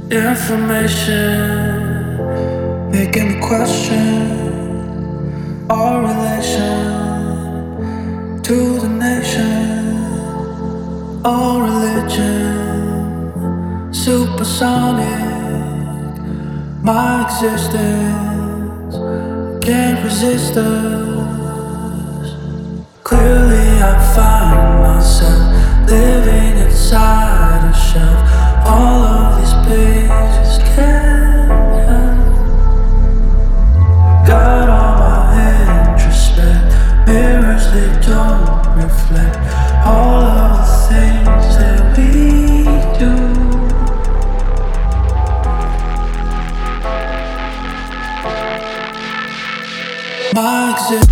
Information making me question our relation to the nation, our religion, supersonic. My existence can't resist us. Clearly, I find myself living inside a shelf. All of these pages can't help. Got all my introspect mirrors, they don't reflect all of the things that we do. My existence.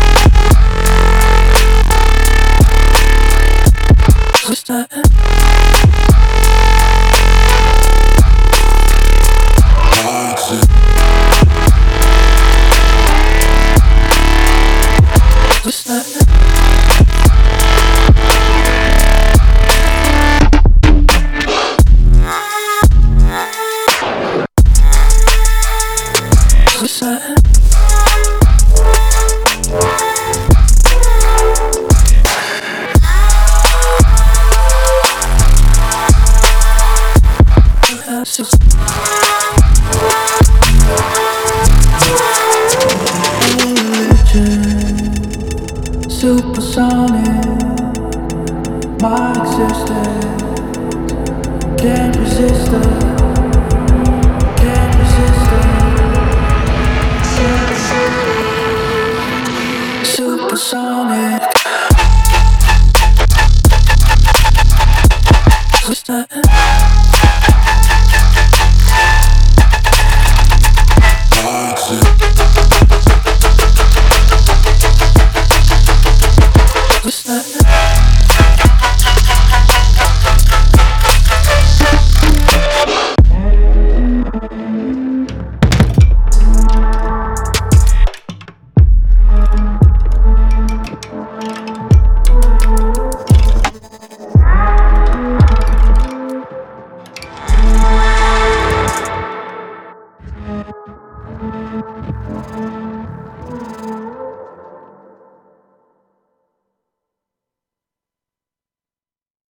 Supersonic, my existence can't resist us.